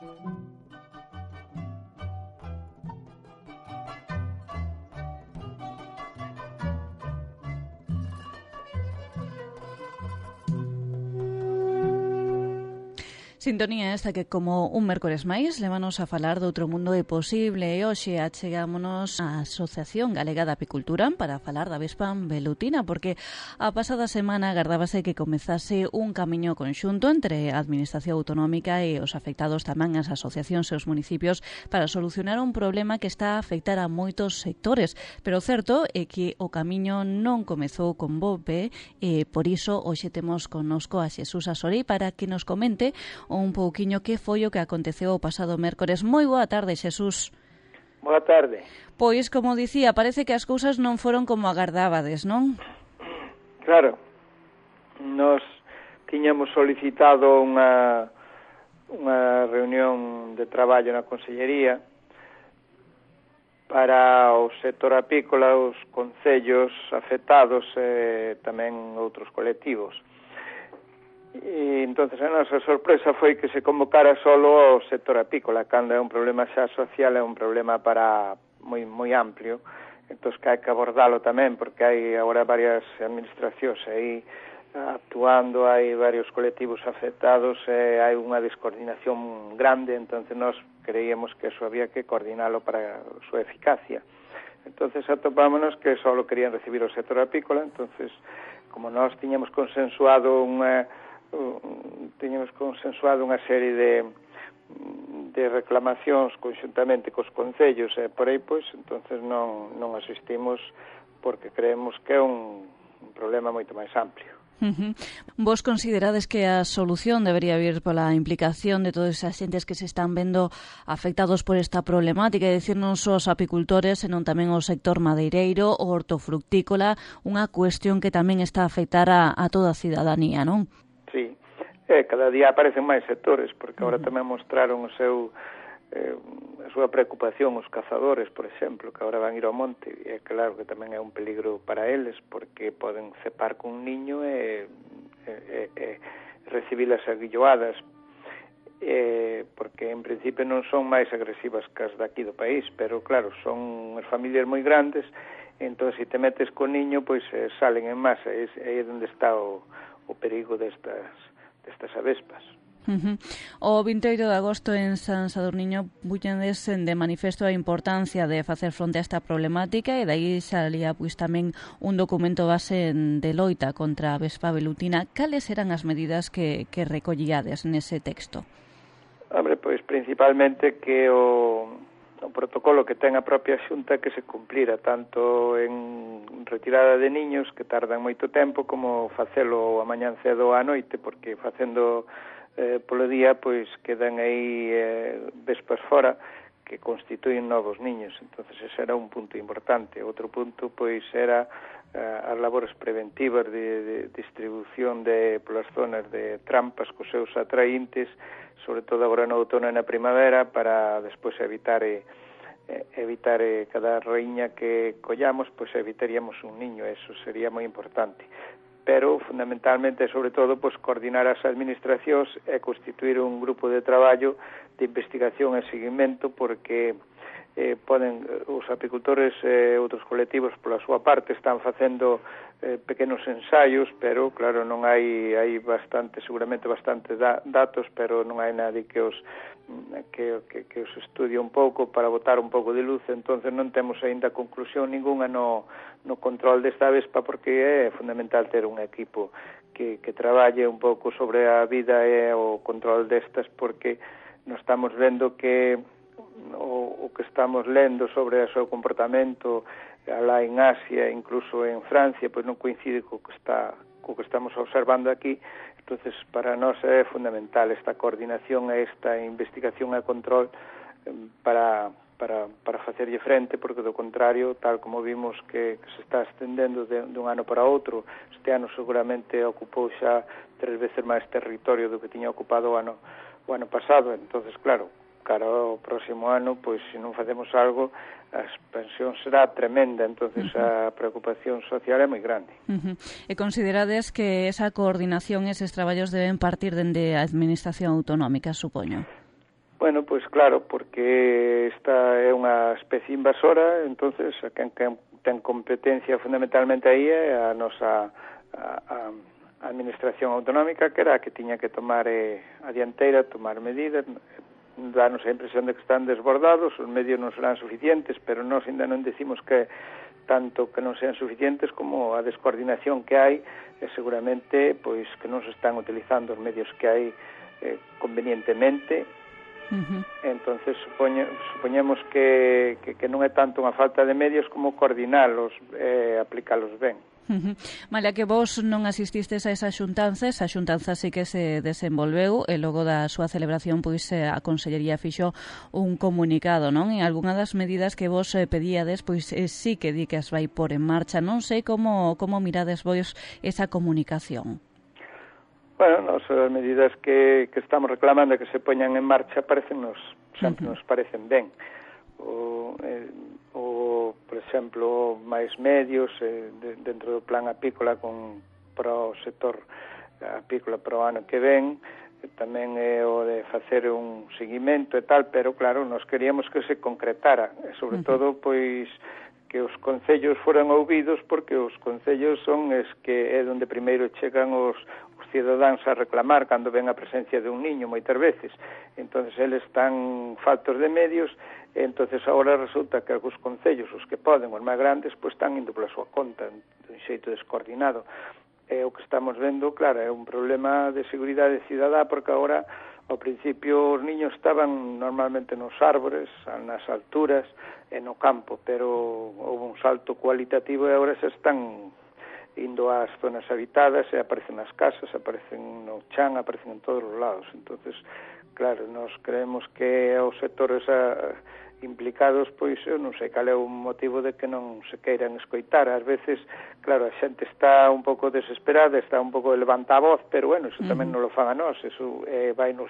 Sintonía esta que, como un mércores máis, levanos a falar de outro mundo é posible, e hoxe achegámonos á Asociación Galega de Apicultura para falar da vespa velutina, porque a pasada semana agardábase que comezase un camiño conxunto entre a Administración Autonómica e os afectados, tamén as asociacións e os municipios, para solucionar un problema que está a afectar a moitos sectores, pero o certo é que o camiño non comezou con bo pé, e por iso hoxe temos connosco a Xesús Asorí para que nos comente un pouquiño que foi o que aconteceu o pasado mércores. Moi boa tarde, Xesús. Boa tarde. Pois, como dicía, parece que as cousas non foron como agardábades, non? Claro. Nos tiñamos solicitado unha reunión de traballo na Consellería para o sector apícola, os concellos afectados e tamén outros colectivos. E entonces a nosa sorpresa foi que se convocara solo o sector apícola, cando é un problema xa social, é un problema para moi amplio, entón que hai que abordalo tamén, porque hai agora varias administracións aí actuando, hai varios colectivos afectados, hai unha descoordinación grande, entonces nós creíamos que eso había que coordinalo para a súa eficacia. Entonces atopámonos que só querían recibir o sector apícola, entonces como nós tiñamos consensuado unha serie de reclamacións conxuntamente cos concellos e por aí, pois, entonces non asistimos porque creemos que é un problema moito máis amplio. Vos considerades que a solución debería vir pola implicación de todos os xentes que se están vendo afectados por esta problemática, é dicir, non só os apicultores, senón tamén o sector madeireiro, o hortofructícola, unha cuestión que tamén está a afectar a toda a cidadanía, non? Sí, cada día aparecen máis sectores, porque agora tamén mostraron a súa preocupación os cazadores, por exemplo, que agora van ir ao monte, e é claro que tamén é un peligro para eles, porque poden cepar con un niño e recibir as aguilloadas, porque en principio non son máis agresivas que as daqui do país, pero claro, son as familias moi grandes, entón se te metes con niño, pois salen en masa, e aí é onde está o perigo destas avespas. O 28 de agosto en San Sadurniño puñades de manifesto a importancia de facer fronte a esta problemática, e dai salía pois tamén un documento base de loita contra a vespa velutina. Cales eran as medidas que recollíades nese texto? Hombre, pois principalmente que o protocolo que ten a propia Xunta que se cumplira tanto en retirada de niños, que tardan moito tempo, como facelo a mañan cedo á noite, porque facendo polo día, pois quedan aí vespas fora que constituen novos niños. Entonces ese era un punto importante. Outro punto, pois, era as labores preventivas de distribución polas zonas de trampas cos seus atraíntes, sobre todo agora no outono e na primavera, para despois evitar cada raíña que collamos, pois evitaríamos un niño. Eso sería moi importante. Pero fundamentalmente, sobre todo, pois coordinar as administracións e constituir un grupo de traballo de investigación e seguimento, porque os apicultores e outros colectivos pola súa parte están facendo pequenos ensaios, pero claro, non hai seguramente bastantes datos, pero non hai nadie que os estudie un pouco para botar un pouco de luz. Entonces non temos aínda conclusión ninguna no control desta vespa, porque é fundamental ter un equipo que traballe un pouco sobre a vida e o control destas, porque non estamos vendo que o que estamos lendo sobre o seu comportamento alá en Asia, incluso en Francia, pois non coincide co que estamos observando aquí. Entonces, para nós é fundamental esta coordinación e esta investigación e control para facerlle frente, porque do contrario, tal como vimos que se está estendendo dun ano para outro, este ano seguramente ocupou xa 3 veces máis territorio do que tiña ocupado o ano pasado. Entonces, claro, cara ao próximo ano, pois se non facemos algo, a expansión será tremenda, entonces a preocupación social é moi grande. E considerades que esa coordinación, eses traballos deben partir dende a Administración Autonómica, supoño? Bueno, pois claro, porque esta é unha especie invasora, entonces a quen ten competencia fundamentalmente aí é a nosa a administración autonómica, que era a que tiña que tomar a dianteira, tomar medidas. Danos a impresión de que están desbordados, os medios non serán suficientes, pero nós ainda non decimos que tanto que non sean suficientes como a descoordinación que hai, e seguramente pois que non se están utilizando os medios que hai convenientemente. Entonces supoñemos que non é tanto unha falta de medios como coordinalos e aplicalos ben. Malia que vos non asististes a esa xuntanza sí que se desenvolveu e logo da súa celebración pois a Consellería fixo un comunicado, non? E algunha das medidas que vos pedíades pois sí que di que as vai pôr en marcha. Non sei como mirades vos esa comunicación. Bueno, as medidas que estamos reclamando que se poñan en marcha sempre nos parecen ben. Por exemplo, máis medios dentro do plan apícola para o sector apícola para o ano que ven, tamén é o de facer un seguimento e tal, pero claro, nos queríamos que se concretara, e sobre todo, pois, que os concellos foran ouvidos, porque os concellos son que é onde primeiro chegan os cidadáns a reclamar cando ven a presencia de un niño moitas veces. Entonces eles están faltos de medios, e entonces agora resulta que algúns concellos, os que poden, os máis grandes, pois están indo pola súa conta dun xeito descoordinado. E o que estamos vendo, claro, é un problema de seguridade cidadá, porque agora ao principio os niños estaban normalmente nos árbores, nas alturas e no campo, pero houve un salto cualitativo e agora se están indo ás zonas habitadas e aparecen nas casas, aparecen no chan, aparecen en todos os lados. Entonces, claro, nós creemos que os sectores implicados, pois eu non sei cal é o motivo de que non se queiran escoitar. Ás veces, claro, a xente está un pouco desesperada, está un pouco de levanta a voz, pero bueno, eso tamén non lo fan a nós, eso vai no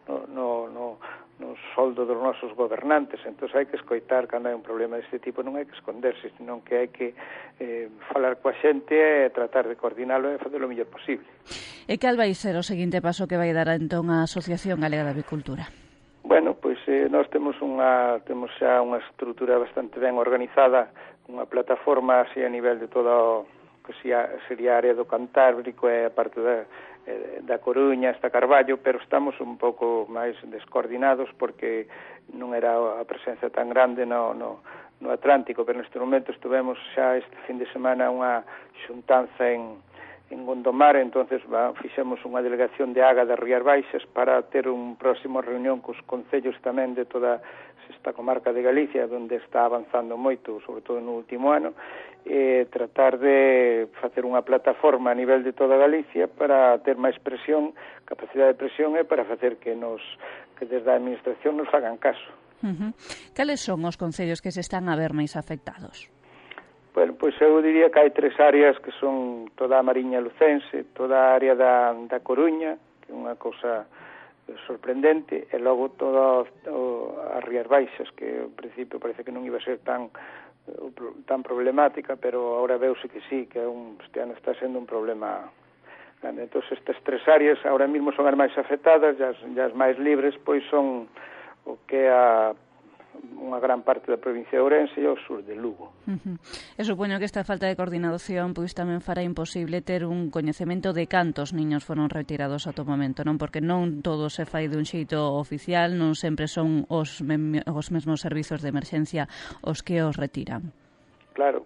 soldo dos nosos gobernantes. Entón hai que escoitar cando hai un problema deste tipo, non hai que esconderse, senón que hai que falar coa xente e tratar de coordinalo e facer o mellor posible. E cal vai ser o seguinte paso que vai dar entón a Asociación Galega de Avicultura? Bueno, pois nós temos xa unha estrutura bastante ben organizada, unha plataforma así a nivel de todo o que sería a área do Cantábrico e a parte da Coruña hasta Carballo, pero estamos un pouco máis descoordinados porque non era a presenza tan grande no Atlántico, pero neste momento estuvemos xa este fin de semana unha xuntanza en Gondomar, entonces fixemos unha delegación de Aga das Rías Baixas para ter un próximo reunión cos concellos tamén de toda esta comarca de Galicia, onde está avanzando moito, sobre todo no último ano, e tratar de facer unha plataforma a nivel de toda Galicia para ter máis presión, capacidade de presión, e para facer que desde a administración nos fagan caso. Cales son os concellos que se están a ver máis afectados? Bueno, pois eu diría que hai tres áreas que son toda a Mariña Lucense, toda a área da Coruña, que é unha cousa sorprendente, e logo todas as Rías Baixas, que ao principio parece que non iba a ser tan problemática, pero agora veuse que sí, que este ano está sendo un problema grande. Entón, estas tres áreas ahora mesmo son as máis afectadas, e as máis libres, pois son o que é unha gran parte da provincia de Ourense e o sur de Lugo. E supoño que esta falta de coordinación pois tamén fará imposible ter un coñecemento de cantos niños foron retirados ata o momento, non? Porque non todo se fai dun xeito oficial, non sempre son os mesmos servizos de emerxencia os que os retiran. Claro,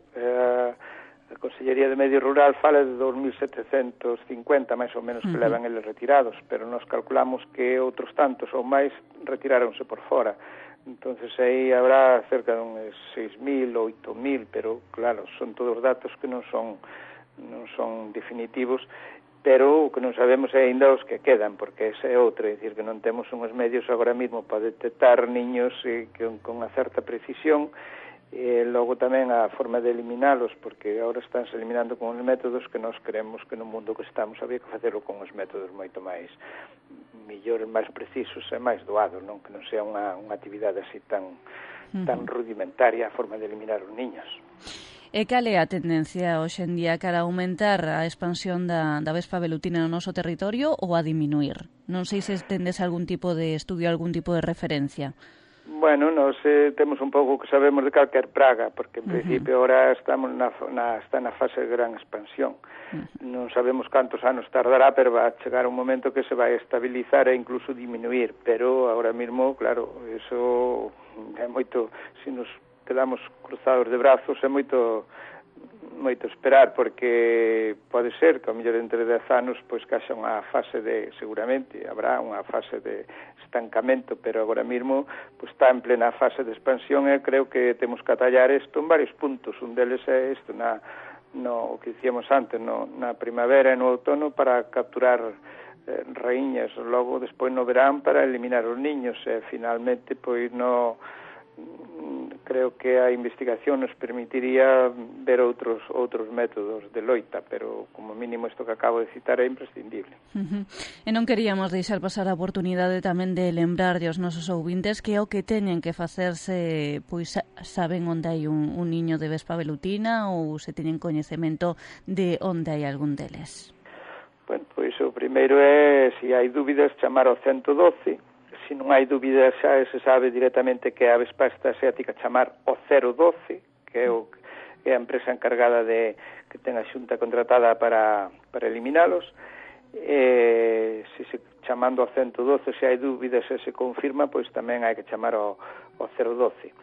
a Consellería de Medio Rural fala de 2.750 máis ou menos que levan eles retirados, pero nós calculamos que outros tantos ou máis retiráronse por fora. Entonces aí habrá cerca de uns 6.000 ou 8.000, pero claro, son todos datos que non son definitivos, pero o que non sabemos é ainda os que quedan, porque ese é outro, é dicir, que non temos uns medios agora mesmo para detectar niños con unha certa precisión, e logo tamén a forma de eliminalos, porque agora estánse eliminando con os métodos que nós creemos que no mundo que estamos había que facerlo con os métodos moito máis millores, máis precisos e máis doados, non? Que non sea unha actividade así tan rudimentaria a forma de eliminar os niños. E cal é a tendencia hoxe en día cara a aumentar a expansión da vespa velutina no noso territorio ou a diminuir? Non sei se tendes algún tipo de estudio, algún tipo de referencia. Bueno, nos temos un pouco que sabemos de calquer praga, porque en principio ahora estamos está na fase de gran expansión. Non sabemos cantos anos tardará, pero va a chegar un momento que se vai estabilizar e incluso diminuir, pero ahora mismo, claro, eso é moito, se nos quedamos cruzados de brazos, é moito esperar, porque pode ser que ao mellor entre 10 anos pois que haxa unha fase de, seguramente habrá unha fase de estancamento, pero agora mesmo pois está en plena fase de expansión e creo que temos que atallar isto en varios puntos. Un deles é isto, no que dicíamos antes, na primavera e no outono para capturar raíñas, logo despois no verán para eliminar os niños e finalmente pois creo que a investigación nos permitiría ver outros métodos de loita, pero como mínimo isto que acabo de citar é imprescindible. E non queríamos deixar pasar a oportunidade tamén de lembrar aos nosos ouvintes que o que teñen que facerse, pois saben onde hai un niño de vespa velutina ou se teñen coñecemento de onde hai algún deles. Bueno, pois o primeiro é, se hai dúbidas, chamar ao 112. Se non hai dúbida xa se sabe directamente que a vespa asiática chamar o 012, que é a empresa encargada de que ten a xunta contratada para eliminalos. Chamando ao 112, se hai dúbidas e se confirma, pois tamén hai que chamar ao 012.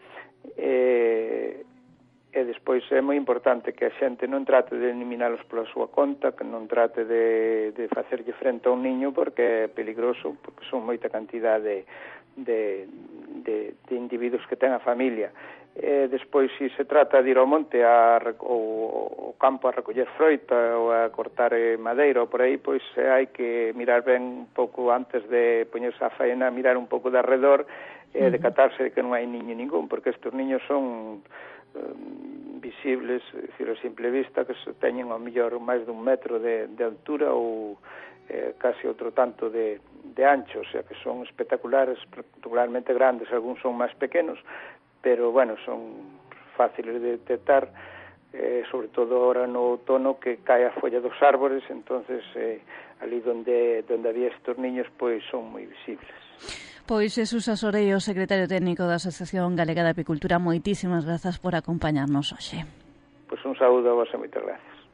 E despois é moi importante que a xente non trate de eliminalos pola súa conta, que non trate de facerlle frente a un niño porque é peligroso, porque son moita cantidade de individuos que ten a familia. Despois, se se trata de ir ao monte ou campo a recoller froita ou a cortar madeira ou por aí, pois hai que mirar ben un pouco antes de poñerse a faena, mirar un pouco de arredor e decatarse de que non hai niño ningún, porque estes niños son visibles, decir, a simple vista, que se teñen ao mellor máis dun metro de altura ou casi outro tanto de ancho, o sea que son espectaculares, particularmente grandes, algúns son máis pequenos, pero bueno, son fáciles de detectar, sobre todo ahora no outono que cae a folla dos árbores, entonces ali donde había estos niños pois son moi visibles. Pois Jesús Asoreo, secretario técnico da Asociación Galega de Apicultura, moitísimas grazas por acompañarnos hoxe. Pois un saúdo a vos e moitas grazas.